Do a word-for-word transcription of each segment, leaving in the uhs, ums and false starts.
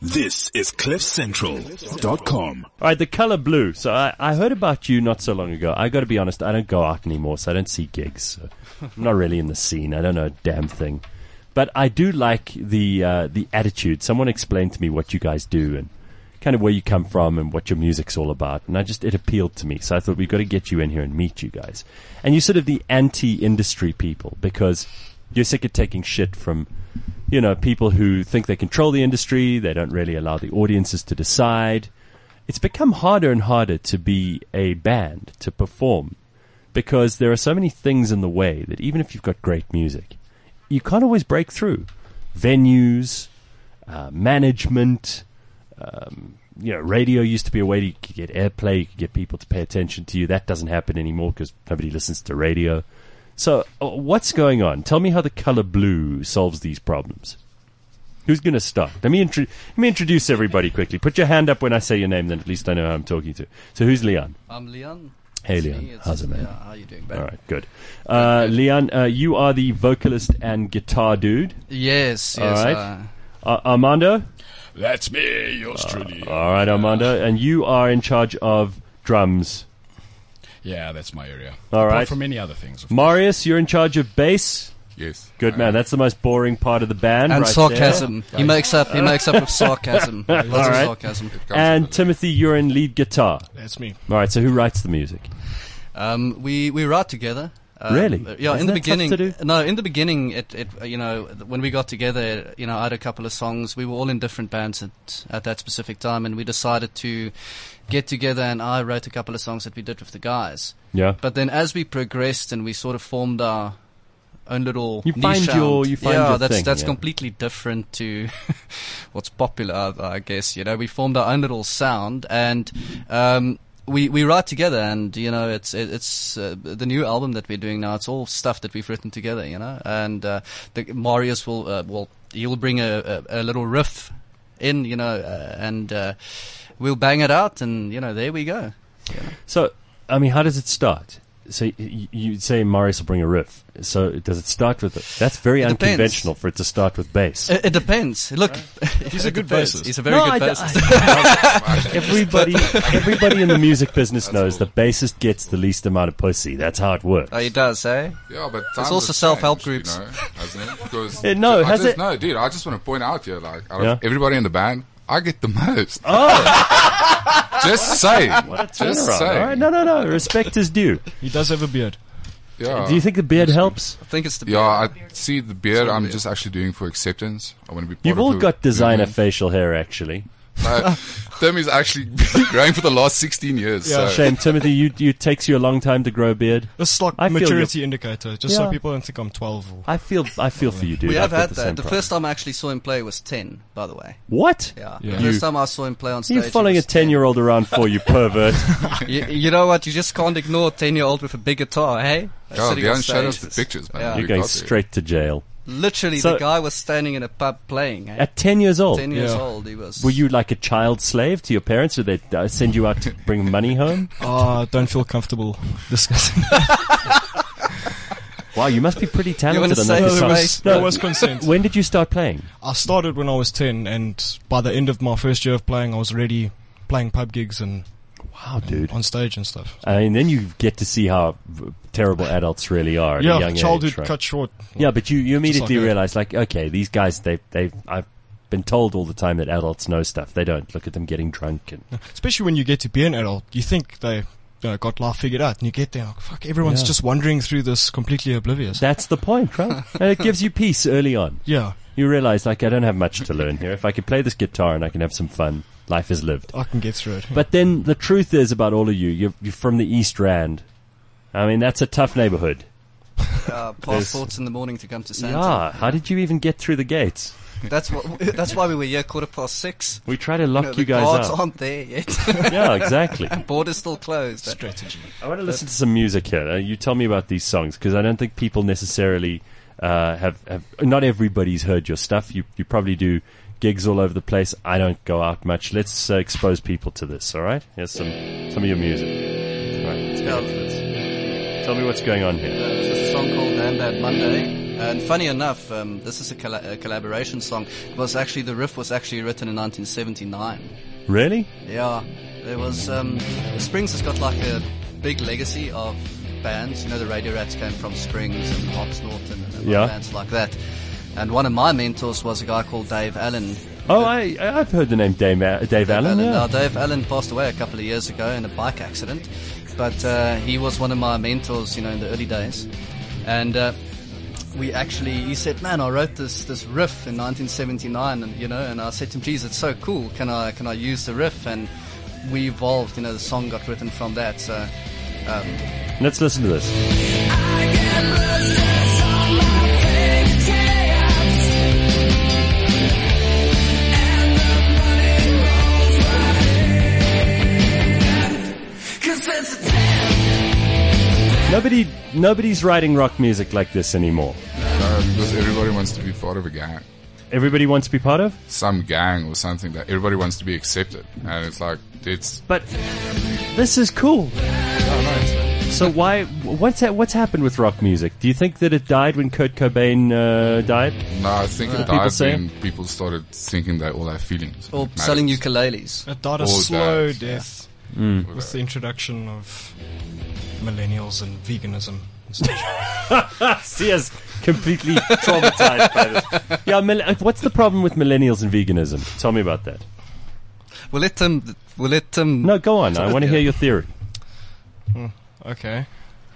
This is cliff central dot com. All right, the color blue. So I, I heard about you not so long ago. I got to be honest, I don't go out anymore, so I don't see gigs. So I'm not really in the scene. I don't know a damn thing. But I do like the uh, the attitude. Someone explained to me what you guys do and kind of where you come from and what your music's all about. And I just, it appealed to me. So I thought we've got to get you in here and meet you guys. And you're sort of the anti-industry people because you're sick of taking shit from, you know, people who think they control the industry. They don't really allow the audiences to decide. It's become harder and harder to be a band, to perform, because there are so many things in the way that even if you've got great music, you can't always break through. Venues, uh, management, um, you know, radio used to be a way you could get airplay, you could get people to pay attention to you. That doesn't happen anymore because nobody listens to radio. So uh, what's going on? Tell me how the color blue solves these problems. Who's going to start? Let me, intro- let me introduce everybody quickly. Put your hand up when I say your name, then at least I know who I'm talking to. So who's Leon? I'm Leon. Hey, It's Leon. me. It's- How's it, man? Yeah, how you doing, babe? All right, good. Uh, Leon, uh, you are the vocalist and guitar dude. Yes, All yes. right. Uh, Uh, Armando? That's me, yours truly. All right, Armando. And you are in charge of drums. Yeah, that's my area. All Apart right. from many other things. Of Marius, you're in charge of bass. Yes. Good man. That's the most boring part of the band, and right sarcasm. He makes up. He makes up with sarcasm. Lots of right. sarcasm. It comes there. And with it. Timothy, you're in lead guitar. That's me. All right. So who writes the music? Um, we we write together. Um, Really? uh, Yeah. Isn't in the that tough beginning. to do? No, in the beginning, it, it uh, you know when we got together, you know, I had a couple of songs. We were all in different bands at at that specific time, and we decided to get together. And I wrote a couple of songs that we did with the guys. Yeah. But then as we progressed and we sort of formed our own little You niche find sound, your- you find yeah, your that's thing, that's yeah. completely different to what's popular, I guess. You know, we formed our own little sound, and um, we we write together, and you know, it's it, it's uh, the new album that we're doing now. It's all stuff that we've written together, you know, and uh, the, Marius will uh, well he'll bring a, a, a little riff in, you know, uh, and uh, we'll bang it out, and you know, there we go. So, I mean, how does it start? So you, you say Marius will bring a riff. So does it start with it? That's very It depends. unconventional for it to start with bass. It, it depends. Look, He's a good depends. bassist. He's a very No, good I- bassist. Everybody, everybody in the music business That's knows all. the bassist gets the least amount of pussy. That's how it works. Oh, he does, eh? Yeah, but times also have self-help changed, groups. You know, hasn't it? Because Eh, no, I has just, it? No, dude, I just want to point out here, like, out of Yeah. everybody in the band, I get the most. Oh, Just say. what a Just turnaround. say. All right, no, no, no. Respect is due. He does have a beard. Yeah. Do you think the beard helps? I think it's the Yeah, I beard. see the beard. I'm beard. just actually doing for acceptance. I want to be part You've of all the got designer movement. facial hair, actually. No, Tim is actually been growing for the last sixteen years. Yeah. So. Shame, Timothy. You, you it takes you a long time to grow a beard. This is like I feel maturity indicator, just Yeah. so people don't think I'm twelve. Or I feel, I feel for you, dude. We have I've got had the that. same The problem. first time I actually saw him play was ten, by the way. What? Yeah. Yeah. The You- first time I saw him play on stage. You're following he a was ten. ten-year-old around for you pervert. you, you know what? You just can't ignore a ten-year-old with a big guitar, hey? Yeah, Sitting they on don't show us stage. the pictures, man. Yeah. We You're going got there. straight to jail. Literally, So- the guy was standing in a pub playing. Eh? At ten years old, ten years Yeah. old, he was. were you like a child slave to your parents? Did they uh, send you out to bring money home? Ah, don't feel comfortable discussing. Wow, you must be pretty talented on say that the guitar. way- was, No, there was consent. when did you start playing? I started when I was ten, and by the end of my first year of playing, I was already playing pub gigs and Wow, dude. on stage and stuff. I mean, then you get to see how v- terrible adults really are at a Yeah, young childhood age, right? cut short. Yeah, but you, you immediately like that. realize, like, okay, these guys, they, they, I've been told all the time that adults know stuff. They don't. Look at them getting drunk. And Especially when you get to be an adult, you think they you know, got life figured out, and you get there, like, fuck, everyone's Yeah. just wandering through this completely oblivious. that's the point, right? And it gives you peace early on. yeah, You realize, like, I don't have much to learn here. If I can play this guitar and I can have some fun, life is lived. I can get through it. But then the truth is about all of you, you're, you're from the East Rand. I mean, that's a tough neighborhood. uh, passports in the morning to come to Santa. Yeah, how did you even get through the gates? That's what. That's why we were here quarter past six. We try to lock know, you, the guys guards out. aren't there yet. Yeah, exactly. Border's still closed. Strategy. I want to listen to some music here. Uh, you tell me about these songs, because I don't think people necessarily uh, have, have... Not everybody's heard your stuff. You, you probably do gigs all over the place. I don't go out much. Let's uh, expose people to this, all right? Here's some, some of your music. All right, let's get into this. Tell me what's going on here. Uh, this is a song called Damn Bad Monday. And funny enough, um, this is a, colla- a collaboration song. It was actually, the riff was actually written in nineteen seventy-nine. Really? Yeah, there was, um, Springs has got like a big legacy of bands. You know, the Radio Rats came from Springs and Oxnort and, and Yeah. bands like that. And one of my mentors was a guy called Dave Allen. Oh, I, I've heard the name Dave, Dave, Dave Allen, yeah. Now, Dave Allen passed away a couple of years ago in a bike accident, but uh, he was one of my mentors, you know, in the early days. And uh, we actually, he said, man, I wrote this this riff in nineteen seventy-nine, and you know, and I said to him, geez, it's so cool. Can I can I use the riff? And we evolved. You know, the song got written from that. So um, Let's listen to this. Nobody, nobody's writing rock music like this anymore. No, because everybody wants to be part of a gang. Everybody wants to be part of? Some gang or something that everybody wants to be accepted. And it's like, it's... But this is cool. So why? What's ha- what's happened with rock music? Do you think that it died when Kurt Cobain uh, died? No, I think it people died say? when people started thinking they all have feelings. or It selling matters. ukuleles. It died a All slow that, yeah. death Mm. with the introduction of millennials and veganism. See us completely traumatized by this. Yeah, mil- what's the problem with millennials and veganism? Tell me about that. We'll let Tim. We'll let Tim. No, go on. I want to hear your theory. Okay.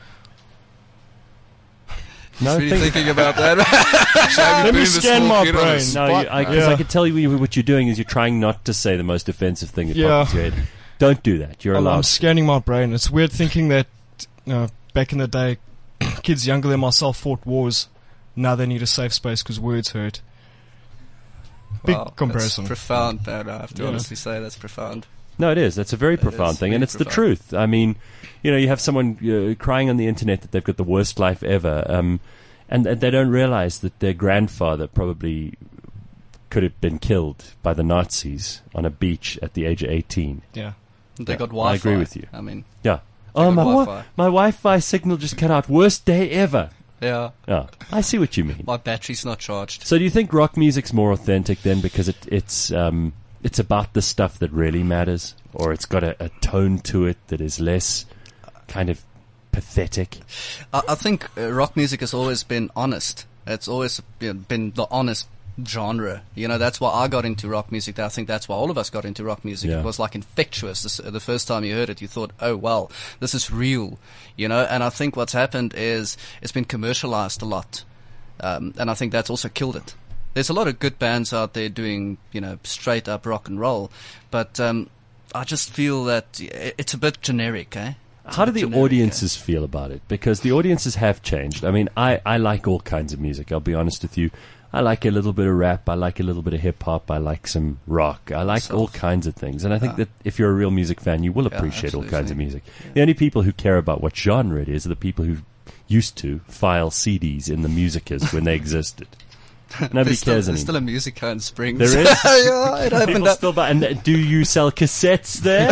No, Really think- thinking about that. Let Let me scan my brain. No, But- you, I, 'cause yeah. I could tell you what you're doing is you're trying not to say the most offensive thing that Yeah. pops into your head. Don't do that. You're Well, I'm allowed. scanning my brain. It's weird thinking that you know, back in the day, kids younger than myself fought wars. Now they need a safe space because words hurt. Big Wow, comparison. That's profound, man. I have to Yeah. honestly say that's profound. No, it is. That's a very It profound is thing, really and it's the profound. truth. I mean, you know, you have someone uh, crying on the internet that they've got the worst life ever, um, and, and they don't realize that their grandfather probably could have been killed by the Nazis on a beach at the age of eighteen. Yeah. They Yeah, got I Wi-Fi. agree with you. I mean, Yeah. They Oh, got my wi- Wi-Fi. my Wi-Fi signal just cut out. Worst day ever. yeah, Yeah, I see what you mean. my battery's not charged. So, do you think rock music's more authentic then because it, it's um, it's about the stuff that really matters, or it's got a, a tone to it that is less kind of pathetic? I, I think uh, rock music has always been honest. It's always you know, been the honest genre. You know, that's why I got into rock music. I think that's why all of us got into rock music. Yeah. It was like infectious. This, the first time you heard it, you thought, oh, well, this is real. You know, and I think what's happened is it's been commercialized a lot. Um, and I think that's also killed it. There's a lot of good bands out there doing, you know, straight up rock and roll. But um, I just feel that i- it's a bit generic, eh? It's a How do bit the generic, eh? audiences feel about it? Because the audiences have changed. I mean, I, I like all kinds of music. I'll be honest with you. I like a little bit of rap. I like a little bit of hip hop. I like some rock. I like Self. all kinds of things. And I think Ah. that if you're a real music fan, you will Yeah, appreciate all kinds of absolutely. music. The only people who care about what genre it is are the people who used to file C Ds in the Musicas when they existed. Nobody There's still, cares there's anymore. still a Musica in Springs. There is? yeah, it opened People up. still buy. And uh, do you sell cassettes there?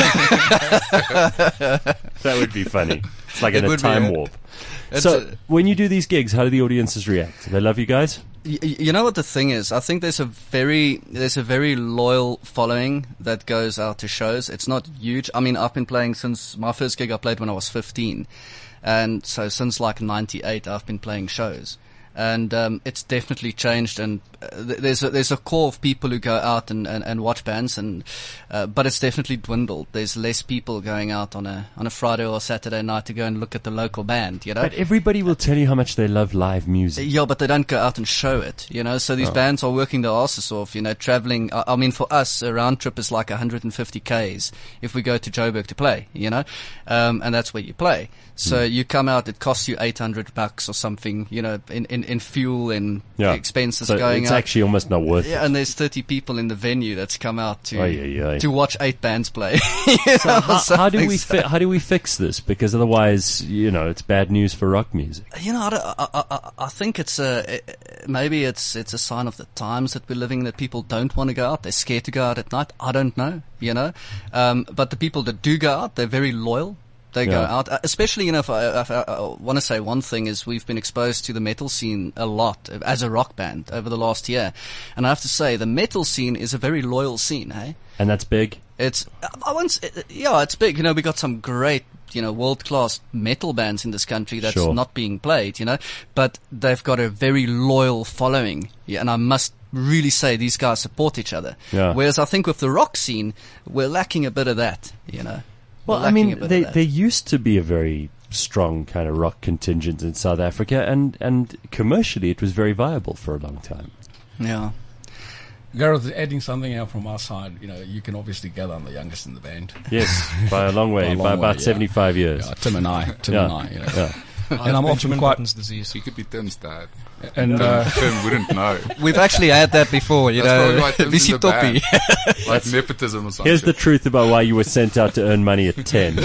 That would be funny. It's like It in a would be, time uh, warp. It's So, a- when you do these gigs, how do the audiences react? Do they love you guys? Y- y- You know what the thing is? I think there's a very there's a very loyal following that goes out to shows. It's not huge. I mean, I've been playing since my first gig I played when I was fifteen, and so since like ninety-eight I've been playing shows. And um, it's definitely changed. And uh, th- there's a, there's a core of people who go out and, and, and watch bands, and uh, but it's definitely dwindled. There's less people going out on a on a Friday or Saturday night to go and look at the local band. You know, But everybody will tell you how much they love live music. yeah, but they don't go out and show it, you know. So these Oh. bands are working their asses off, you know, traveling. I, I mean, for us, a round trip is like one hundred fifty kays if we go to Joburg to play, you know, um, and that's where you play. So Hmm. you come out, it costs you eight hundred bucks or something, you know, in, in, in fuel and Yeah. expenses So going it's out. actually almost not worth Yeah, it. and there's thirty people in the venue that's come out to Ay, ay, ay. to watch eight bands play. You So know, how, how do something we so- fi- how do we fix this? Because otherwise, you know, it's bad news for rock music. You know, I, don't- I, I, I- I think it's a maybe it's it's a sign of the times that we're living in, that people don't want to go out. They're scared to go out at night. I don't know, you know. Um, but the people that do go out, they're very loyal. They go Yeah. out, uh, especially, you know, if I, if I, I want to say one thing is we've been exposed to the metal scene a lot uh, as a rock band over the last year. And I have to say, the metal scene is a very loyal scene, hey? And that's big. It's, I once, yeah, it's big. You know, we got some great, you know, world-class metal bands in this country that's Sure. not being played, you know, but they've got a very loyal following. Yeah, and I must really say these guys support each other. Yeah. Whereas I think with the rock scene, we're lacking a bit of that, you know. Well, We're I lacking mean, a bit they, of that. there used to be a very strong kind of rock contingent in South Africa, and, and commercially it was very viable for a long time. Yeah. Gareth, adding something out from our side, you know, you can obviously gather I'm the youngest in the band. Yes, by a long way, By a by, long about way, yeah. seventy-five years. Yeah, Tim and I, Tim Yeah. and I, you know. Yeah. And I'm often Benjamin quite, Button's disease. He could be Tim's dad. and uh, Tim wouldn't know. We've actually had that before, you That's probably know. why Tim's in Visi the Topi. band. Like nepotism or something. Here's the truth about why you were sent out to earn money at ten.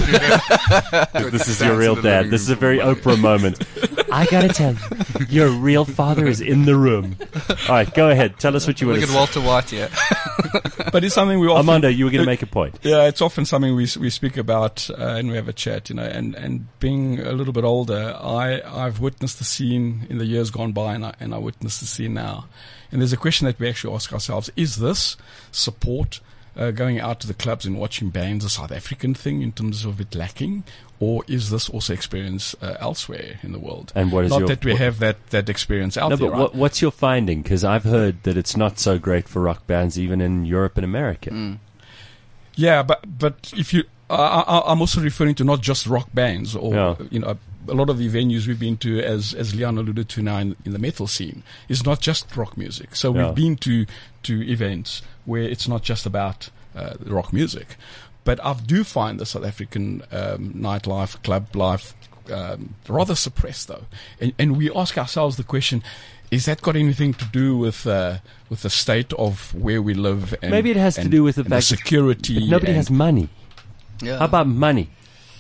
This is your real dad. This is a very Oprah moment. I gotta tell you, your real father is in the room. All right, go ahead. Tell us what you want Look to at say. Walter White here. but it's something we often, Armando, you were going to make a point. yeah, it's often something we s- we speak about uh, and we have a chat, you know. And, and being a little bit older, I I've witnessed the scene in the years gone by, and I, and I witness the scene now. And there's a question that we actually ask ourselves: is this support uh, going out to the clubs and watching bands a South African thing in terms of it lacking, or is this also experience uh, elsewhere in the world? And what is Not your that we what- have that that experience out No, there. but right? what, what's your finding? Because I've heard that it's not so great for rock bands even in Europe and America. Mm. Yeah, but but if you, I, I, I'm also referring to not just rock bands, or Yeah. you know, a lot of the venues we've been to, as as Leon alluded to now in, in the metal scene, is not just rock music. So Yeah. we've been to to events where it's not just about uh, rock music, but I do find the South African um, nightlife, club life, um, rather suppressed though, and and we ask ourselves the question. Is that got anything to do with uh, with the state of where we live? And, Maybe it has to and- do with the and fact that- security. But nobody and- has money. Yeah. How about money?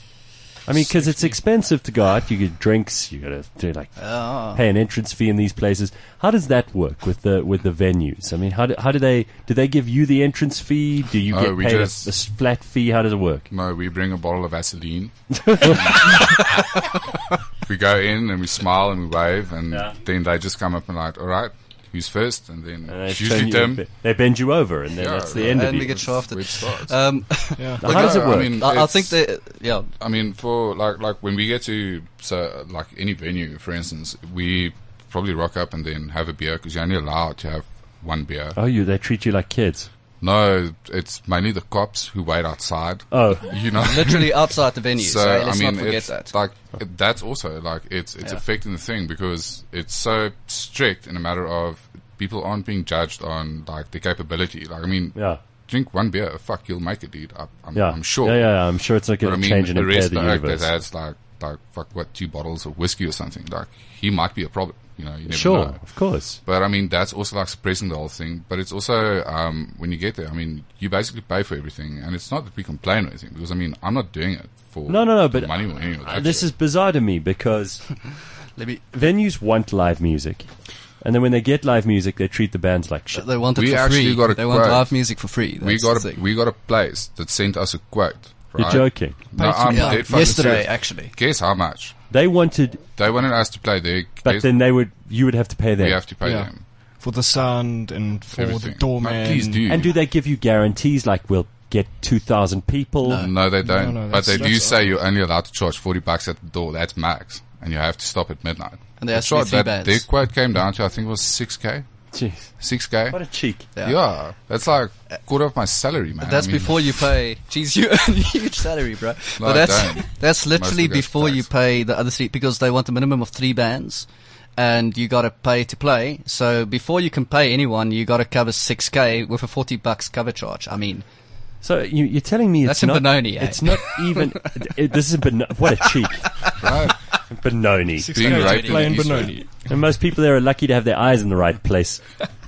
I mean, because it's expensive to go out. You get drinks. You got to do like Ah. pay an entrance fee in these places. How does that work with the with the venues? I mean, how do, how do they do they give you the entrance fee? Do you No, get we paid a, just- a s- flat fee? How does it work? No, we bring a bottle of Vaseline. We go in and we smile and we wave, and Yeah. then they just come up and like, all right, who's first? And then And they it's turn usually you- Tim. They bend you over, and then Yeah, that's the right. end of And you. we get shafted. Where it starts. Um, Yeah. Now, how does it I work? mean, I, I it's- think that, yeah. I mean, for like like when we get to so like any venue, for instance, we probably rock up and then have a beer because you're only allowed to have one beer. Oh, you they treat you like kids. No, it's mainly the cops who wait outside. Oh, You know, Literally outside the venue. So, So let's I mean, not forget it's that. like it, that's also like it's it's Yeah. affecting the thing because it's so strict in a matter of people aren't being judged on like their capability. Like I mean, yeah, drink one beer, fuck, you'll make it, dude. I, I'm, yeah. I'm sure. Yeah, yeah, yeah. I'm sure it's not But going I to mean, change and the impair rest the of the act that universe. has like like fuck what two bottles of whiskey or something. Like he might be a problem. You know, you never Sure, know. of course. But I mean, that's also like suppressing the whole thing. But it's also, um, when you get there, I mean, you basically pay for everything. And it's not that we complain or anything, because I mean, I'm not doing it for No, no, no. for But money or anything. uh, this is bizarre to me because Let me, venues want live music, and then when they get live music, they treat the bands like shit. they want it We for actually free. got a they want quote. live music for free. we That's got the a, thing. we got a place that sent us a quote. You're Right? joking. No, I'm Yeah, dead fucking yesterday, serious. actually. Guess how much? They wanted, They wanted us to play there. but Guess then they would. You would have to pay them. we have to pay Yeah. them. For the sound and for Everything. the doorman. Like, please do. And do they give you guarantees like we'll get two thousand people? No, they don't. No, no, but that's- they do that's- say you're only allowed to charge forty bucks at the door. That's max. And you have to stop at midnight. And there has That's to be right, three that- bands. Their quote came down to, I think it was six K. Jeez, six K. what a cheek. Yeah. Yeah. That's like a quarter of my salary, man. That's I mean, before you pay. Geez, you earn a huge salary, bro. No, but I that's don't. that's literally Most of it goes before you tax. pay the other three because they want a minimum of three bands, and you got to pay to play. So before you can pay anyone, you got to cover six k with a forty bucks cover charge. I mean, So you, you're telling me it's That's in not Benoni, eh? It's not even. it, this is ben, what a cheek, Right. Benoni. Being K raped in playing the East Benoni. And most people there are lucky to have their eyes in the right place.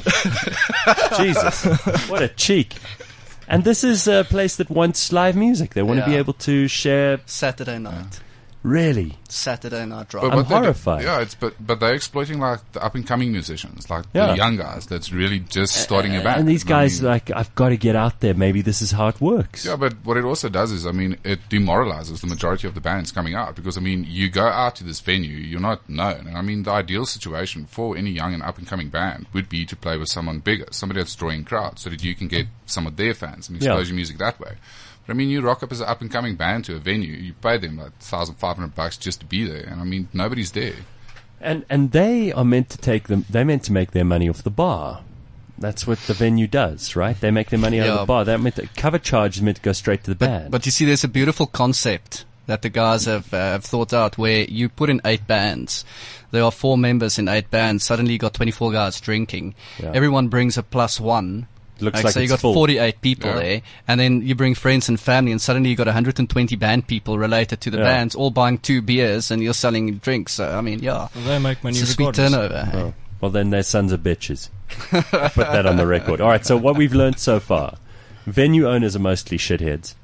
Jesus, what a cheek! And this is a place that wants live music. They want to be Yeah. able to share. Saturday night. Really? Saturday Night Drive. But I'm what they do- horrified. yeah, it's but but they're exploiting like the up and coming musicians, like Yeah. the young guys that's really just starting a band. And these I guys, mean, like, I've got to get out there. Maybe this is how it works. yeah, but what it also does is, I mean, it demoralizes the majority of the bands coming out because, I mean, you go out to this venue, you're not known. And I mean, the ideal situation for any young and up and coming band would be to play with someone bigger, somebody that's drawing crowds so that you can get some of their fans and expose Yeah. your music that way. But I mean, you rock up as an up and coming band to a venue, you pay them like one thousand five hundred bucks just to be there. And I mean, nobody's there. And and they are meant to take them. They're meant to make their money off the bar. That's what the venue does, right? They make their money out of Yeah. the bar. They're meant to, cover charge is meant to go straight to the band. But you see, there's a beautiful concept that the guys have, uh, have thought out where you put in eight bands. There are four members in eight bands. Suddenly you got twenty-four guys drinking. Yeah. Everyone brings a plus one. Looks Like, like so you it's got full. forty-eight people Yeah. there, and then you bring friends and family, and suddenly you got one hundred twenty band people related to the Yeah. bands, all buying two beers, and you're selling drinks. So I mean, yeah, Well, they make money it's a sweet regardless. turnover. hey? Oh, well, then they're sons of bitches. Put that on the record. All right. So what we've learned so far: venue owners are mostly shitheads.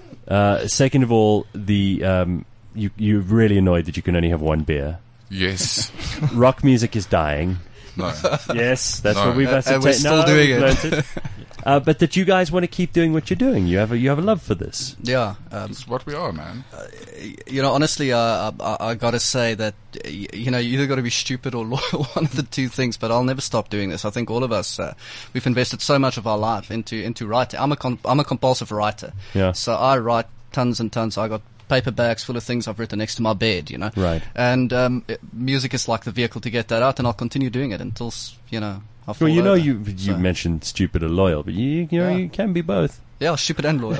Uh, second of all, the um, you you're really annoyed that you can only have one beer. Yes. Rock music is dying. No. Yes, that's No. what we've Uh, ascertained. and we're still No, doing we've it. learnt it. Uh, but that you guys want to keep doing what you're doing. You have a you have a love for this. Yeah, um, It's what we are, man. you know, honestly, uh, I, I got to say that uh, y- you know you either got to be stupid or loyal, one of the two things. But I'll never stop doing this. I think all of us uh, we've invested so much of our life into into writing. I'm a com- I'm a compulsive writer. Yeah. So I write tons and tons. I got paper bags full of things I've written next to my bed. You know. Right. And um, it, music is like the vehicle to get that out, and I'll continue doing it until s- you know. I fall Well, you know, over. you you So, mentioned stupid or loyal, but you you know Yeah. you can be both. yeah, stupid and loyal.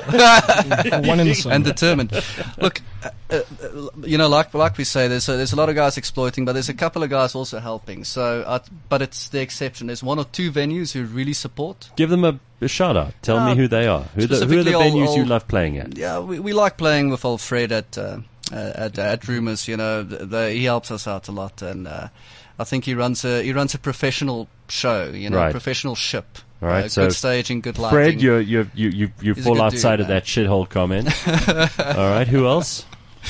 One in the same. and determined. Look, uh, uh, you know, like like we say, there's a, there's a lot of guys exploiting, but there's a couple of guys also helping. So, uh, but it's the exception. There's one or two venues who really support. Give them a, a shout out. Tell Uh, me who they are. Who, the, who are the specifically I'll- venues you I'll- love playing at? Yeah, we, we like playing with old Fred at uh, uh, at, at Rumours. You know, the, the, he helps us out a lot, and uh, I think he runs a he runs a professional show. You know, Right. professional ship. All right, uh, so good staging, good lighting. Fred, you're, you're, you you you He's a fall good outside dude, of that shithole comment. All right, who else?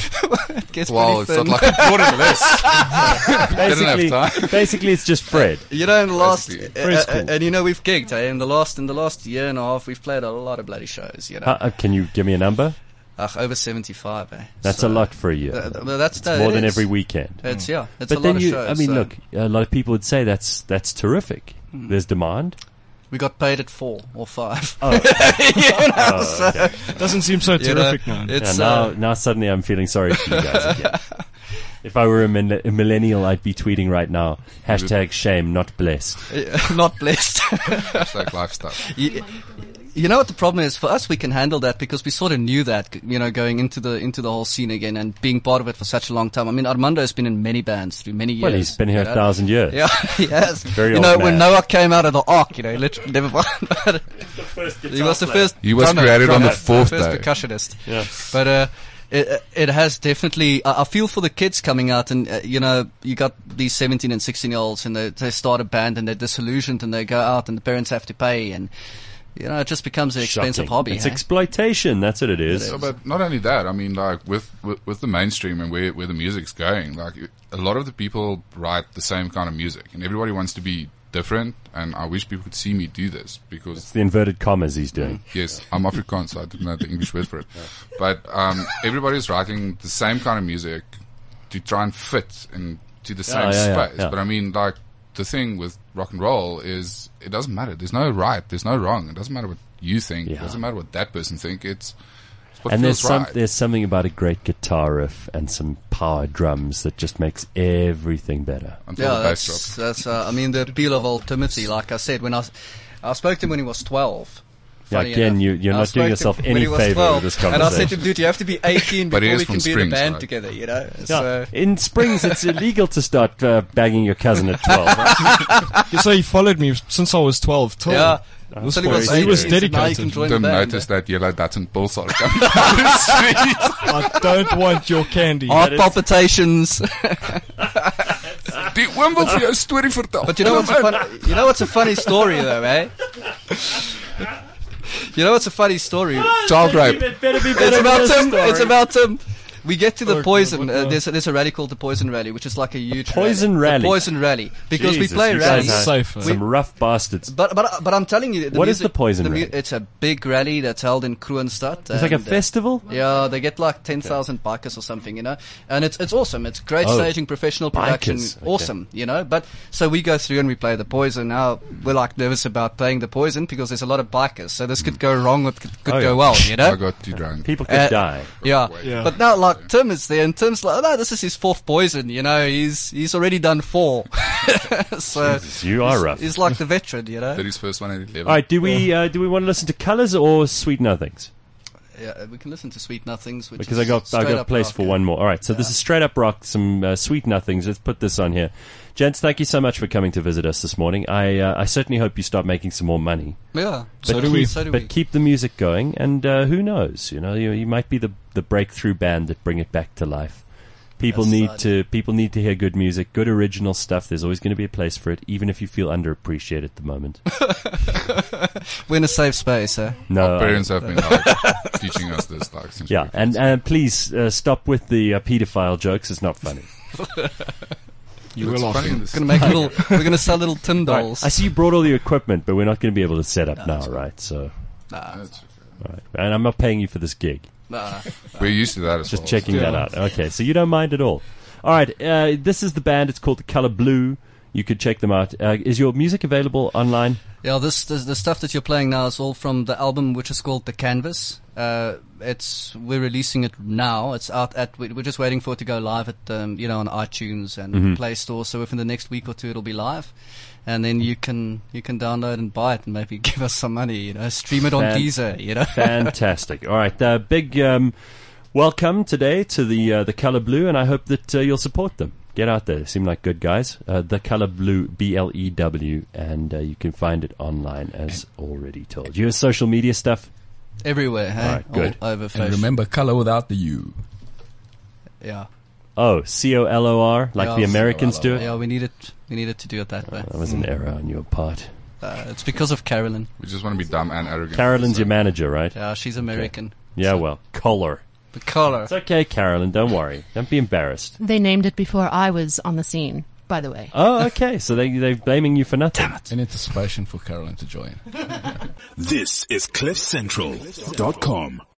Gets Well, pretty it's not thin. like a quarter list. Basically, Didn't have time. basically, it's just Fred. You know, in the last, Basically. uh, Fred's uh, cool. and you know, we've gigged. Eh? In the last, in the last year and a half, we've played a lot of bloody shows. You know, Uh, uh, can you give me a number? Ugh, over seventy-five. Eh? That's So, a lot for a year. Uh, th- well, that's It's more it than is. every weekend. It's yeah, it's But a then lot of you, shows. I mean, so look, a lot of people would say that's that's terrific. Hmm. There's demand. we got paid at four or five. Oh. you know, so, Doesn't seem so you know, terrific now. Yeah, it's now, uh, now suddenly I'm feeling sorry for you guys again. If I were a, min- a millennial, I'd be tweeting right now, hashtag shame, not blessed. not blessed. Hashtag lifestyle. you, you know what the problem is? For us, we can handle that because we sort of knew that, you know, going into the into the whole scene again and being part of it for such a long time. I mean, Armando has been in many bands through many years. Well, he's been here you a know. thousand years. Yeah, yes. Very you old know, when man. Noah came out of the ark, you know, he literally never He was the first. He was drummer, created on the drummer, fourth first day. percussionist. Yeah. But uh, it, it has definitely. I I feel for the kids coming out, and uh, you know, you got these seventeen and sixteen year olds, and they, they start a band, and they're disillusioned, and they go out, and the parents have to pay, and you know, it just becomes an expensive Shocking. hobby. It's hey? exploitation. That's what it is. So, but not only that, I mean, like with, with with the mainstream and where where the music's going, like a lot of the people write the same kind of music, and everybody wants to be different. And I wish people could see me do this because It's the inverted commas he's doing. yes, I'm Afrikaans, so I didn't know the English word for it. But um, everybody's writing the same kind of music to try and fit into the same yeah, yeah, space. yeah. But I mean, like the thing with rock and roll is it doesn't matter. There's no right. There's no wrong. It doesn't matter what you think. Yeah. It doesn't matter what that person think. It's, it's what And there's feels some, right. there's something about a great guitar riff and some power drums that just makes everything better. Until Yeah, the bass that's, drops. that's uh, I mean, the appeal of Old Timothy, like I said, when I, s- I spoke to him when he was twelve. Yeah, Funny again, enough. you, you're I not doing spoke to yourself him when any he was favor twelve, with this And I said to conversation. him, dude, you have to be eighteen But he before is we from can be in a Springs, band right? together, you know? Yeah. So, In Springs, it's illegal to start uh, bagging your cousin at twelve. Right? So he followed me since I was twelve. Till yeah. That's Until he was very He was eighteen, so now you dedicated. can join Didn't the band. notice that yellow Datsun pulsar coming down the street. I don't want your candy. Heart palpitations. Die oom wil vir jou 'n storie vertel. But you know what's a funny, you know what's a funny story though, eh? You know what's a funny story? Child rape. It better be It's better than about this Tim. story. It's about Tim. we get to the Oh, God, Poison. what Uh, the- there's, a, there's a rally called the Poison Rally, which is like a huge Poison rally. Rally? The Poison Rally. Because Jesus, we play you guys rallies. are Safe, uh, Some rough bastards. But but but I'm telling you, the What is music, the Poison the mu- Rally? It's a big rally that's held in Kroonstad. It's like a and, uh, festival? Yeah, they get like ten thousand bikers or something, you know, and it's it's awesome. It's great Oh, staging, professional production, bikers, okay. awesome, you know. But so we go through and we play the Poison. Now we're like nervous about playing the Poison because there's a lot of bikers, so this could go wrong, or it could, could Oh, go yeah. well, you know. I got too drunk. People could Uh, die. Yeah. Yeah. But now, like, Tim is there, and Tim's like, oh, no, this is his fourth Poison, you know, he's he's already done four. so, Jesus, you are rough. he's like the veteran, you know. That is first one at eleven. All right, do we uh, do we want to listen to Colours or Sweet Nothings? Yeah, we can listen to Sweet Nothings, which Because is I got I straight got up place rock, for yeah. one more. All right, so this is straight up rock, some uh, Sweet Nothings. Let's put this on here, gents. Thank you so much for coming to visit us this morning. I uh, I certainly hope you start making some more money. Yeah. But So do keep, we. So do but we. keep the music going, and uh, who knows? You know, you, you might be the the breakthrough band that bring it back to life. People That's need right. to people need to hear good music, good original stuff. There's always going to be a place for it, even if you feel underappreciated at the moment. We're in a safe space, eh? No, Our parents have been like teaching us this, like, since yeah, we were and kids. uh, please uh, stop with the uh, paedophile jokes. It's not funny. You It's will funny in often. this- Gonna make little. We're gonna sell little tin All right, dolls. I see you brought all the equipment, but we're not going to be able to set up now, right? So, Nah, That's okay. all right. And I'm not paying you for this gig. nah. We're used to that as Just well. checking Yeah. that out. Okay, so you don't mind at all. All right, uh, this is the band. It's called The Color Blue. You could check them out. Uh, is your music available online? Yeah, this, this the stuff that you're playing now is all from the album, which is called The Canvas. Uh, it's we're releasing it now. It's out at. we- We're just waiting for it to go live at um, you know on iTunes and Mhm. Play Store. So within the next week or two, it'll be live, and then you can you can download and buy it and maybe give us some money. You know, stream it on Fan- Deezer. You know. Fantastic. All right, uh, big um, welcome today to the uh, the Color Blue, and I hope that uh, you'll support them. Get out there; they seem like good guys. Uh, the Color Blue, B L E W, and uh, you can find it online, as already told. You have social media stuff. Everywhere, hey? All right, good. All over And Facebook. remember, color without the U. yeah, Oh, C O L O R, like Yeah, the Americans do it. yeah. We needed we needed to do it that way. That was an error on your part. Uh, it's because of Carolyn. We just want to be dumb and arrogant. Carolyn's So- your manager, right? Yeah, she's American. Yeah, well, color. The color. It's okay, Carolyn. Don't worry. Don't be embarrassed. They named it before I was on the scene, by the way. Oh, okay. So they they're blaming you for nothing. In anticipation for Carolyn to join. This is cliff central dot com.